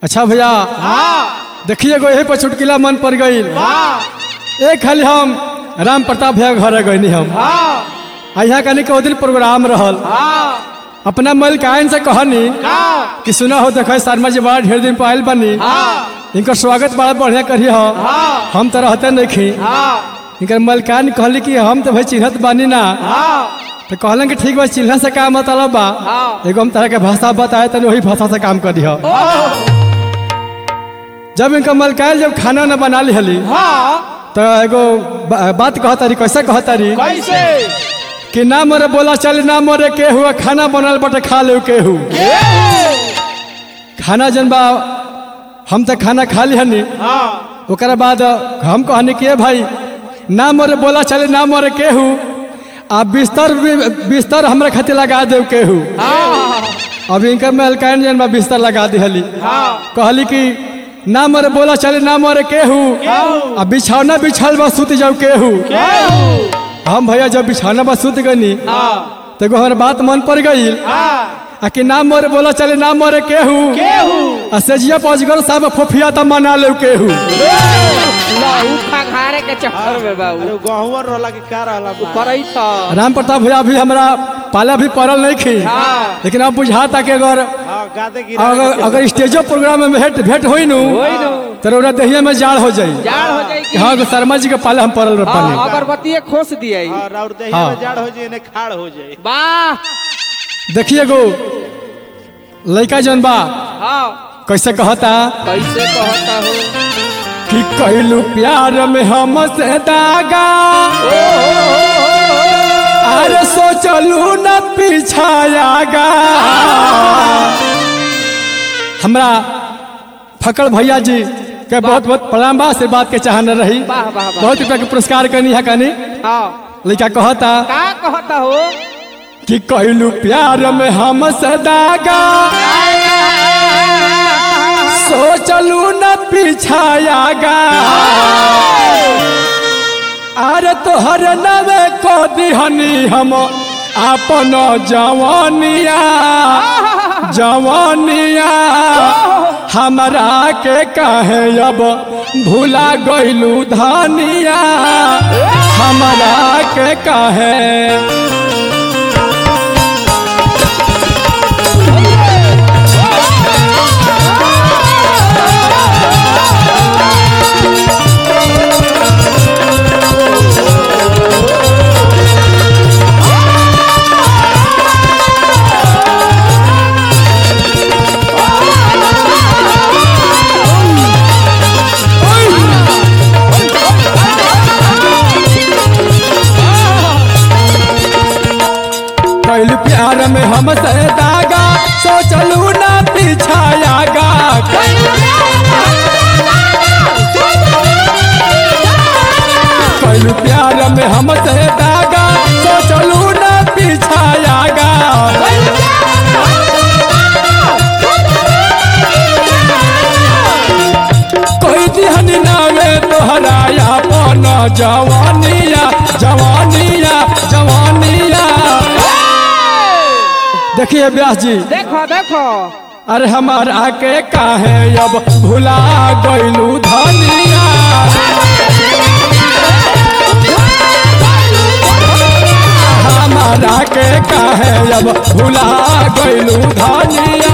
अच्छा भैया देखिए गो यही पर चुटकिला मन पड़ गई। एक खाली हम राम प्रताप भैया घर गई हम यहाँ कनी के दिन प्रोग्राम रहल अपना मलिकाइन से कहनी कि सुना हो देख शर्मा जी बड़ा ढेर दिन पायल बनी इनका स्वागत बड़ा बढ़िया करी हो हम तो रहते नहीं इनका मलिकाइन कहली कि हम तो भाई चिन्हत बानी ना तो कहलन कि ठीक बा चिन्ह से काम मतलब बा एगो हम तरह के भाषा बताए तो वही भाषा से काम करी हो। जब इनका मलिकाइन जब खाना न बना ली हली तो एगो बात कहतारी कैसे कहतारी कि ना मरे बोला चल ना मरे के हुआ खाना बनल बटे खा ले के हु खाना जन बा हम तो खाना खा ली हनी ओकरा बाद हम कहनी कि भाई ना मरे बोला चले ना मरे के हु आ बिस्तर हमरा खातिर लगा दे के हु अब इनका मलिकाइन जन बा बिस्तर लगा दी हली कहली कि ना मरे बोला चले ना मरे के हु आ बिछौना बिछल बा सुत जाऊ के हु हम भैया जब बिछौना बा सुत गनी तो एगो हमारे बात मन पड़ गई आ कि ना मरे बोला चले ना मरे केहू आ सेजिया पहुंच साहब फोफिया तो मना ले केहू राम प्रताप भैया भी हमारा पाला भी पड़ल नहीं खी लेकिन अब बुझाता कि अगर स्टेजो प्रोग्राम में भेंट होई नु तो दहिया में जाड़ हो जाये। हाँ शर्मा जी के पाले हम पड़ल अगरबत्ती खोस दिए देखिए गो लड़का जन बा कैसे कहता हो कि कहलू प्यार में हम से दागा अरे सोचलू न पीछायागा। हमरा फकड़ भैया जी के बहुत बहुत प्रणाम बा से बात के चाहन रही बहुत रुपया के पुरस्कार करनी है कनी लड़का कहता हो कि कहलू प्यार में हम सदागा सोचलू न पीछायागा अरे तोहर नवे को दिहनी हम अपन जवानिया हमरा के कहे अब भूला गइलू धानिया हमरा के कहे प्यार में हम से दागा सोचलू ना पीछायागा कहलू प्यार में हम से दागा सोचलू ना पीछायागा कोई दिहनी नावे तोहराया अपन जवानिया जवानिया जवानिया। देखिए व्यास जी देखो अरे हमारा के काहे अब भुला गइलू धनिया हमारा के काहे अब भुला गइलू धनिया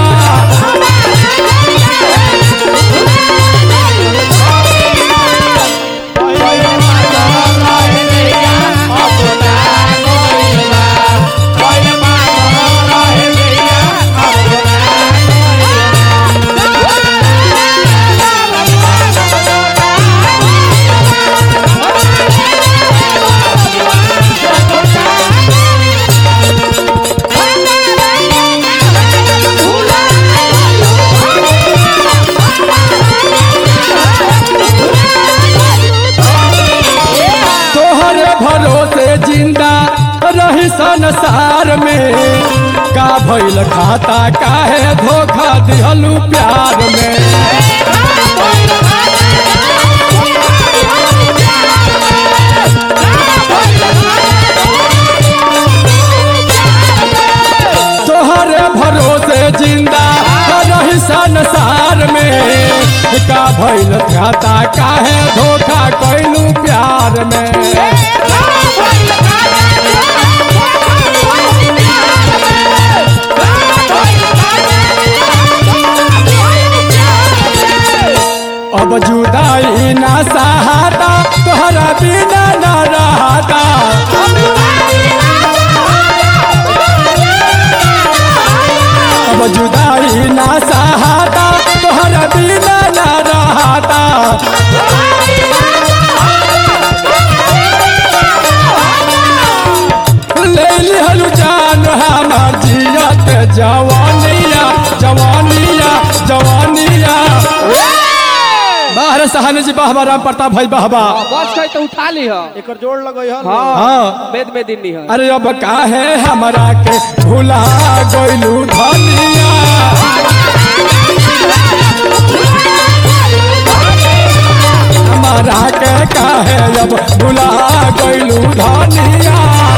जिंदा रही संसार में का भइल खाता काहे धोखा दिहलू प्यार में तोहरे भरोसे जिंदा रही संसार में भइल खाता काहे धोखा कैलू प्यार में। अब जुदाई ना सहाता तोहरा बिना ना रहता। अब जुदाई ना सहाता तोहरा बिना ना रहता। ले लिहलु जान हमार जियत जवानिया जवानिया जवानिया। बाहर सहाने जी बाहबा राम प्रताप भाई बाहबा। बस कहीं तो उठा ली हो। एक जोड़ लगई हन। हाँ वेद में दिन नहीं है। अरे अब काहे हमरा के भुला गइलू धनिया। हमरा के काहे अब भुला गइलू धनिया।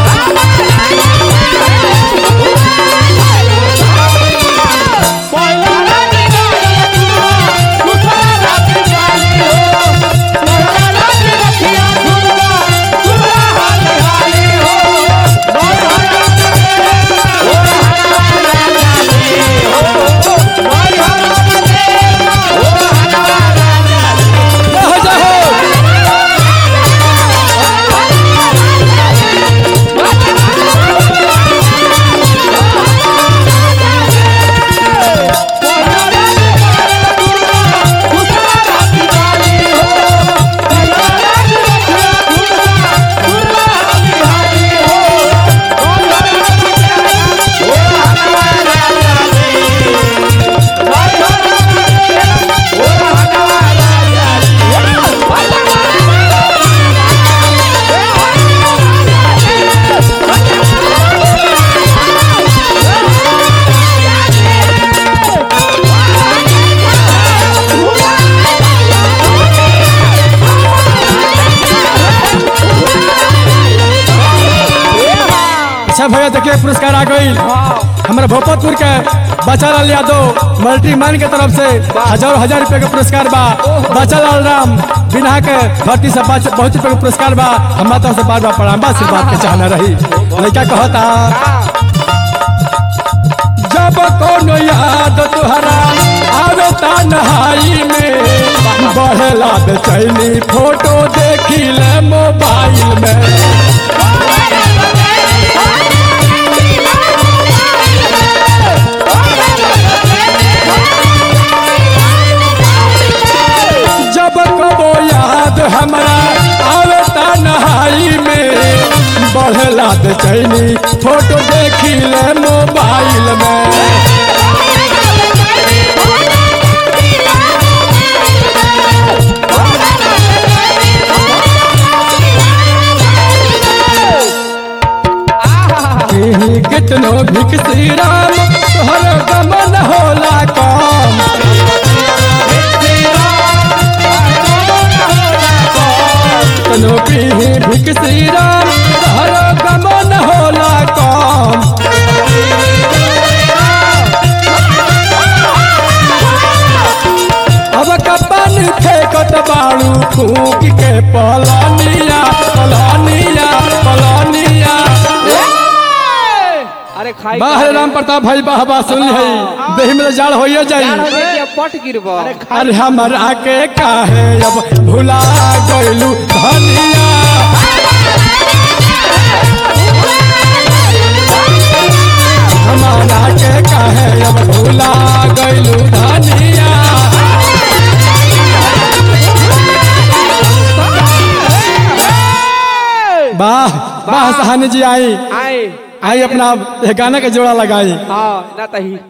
अच्छा भैया देखिए पुरस्कार आ गई हमारे भोपतपुर के बच्चालाल यादव मल्टी मैन के तरफ से हजार रुपए का पुरस्कार बा। बच्चालाल राम बिना के भर्ती से बहुत रुपए का पुरस्कार बा। हमारा तरफ से बार बार प्रणाम बा आशीर्वाद के चाहना रही। लड़का कहता जब कोनो याद तुहरा आवे तन्हाई में बढ़ला बेचैनी फोटो देखी ले मोबाइल में। जब कबो याद हमरा आवे तन्हाई में बढ़ला बेचैनी फोटो देखी ले मोबाइल में। कितनो भिक श्री राम तोहर गमन होला काम। कितनो पीही भिक श्री राम तोहर गमन होला काम। अब कपन फेंकत बाड़ू फूक के पलानिया पलानिया पलानिया। अरे खाई बाहर राम प्रताप भाई बाहबा सुन है देह में जाड़ होइए जाई। पट गिरबो। अरे हमरा के काहे अब भुला गइलू धनिया। हमरा के काहे अब भुला गइलू धनिया। वाह वाह सहानी जी आई आए आई अपना गाना का जोड़ा लगाई। हाँ ना तही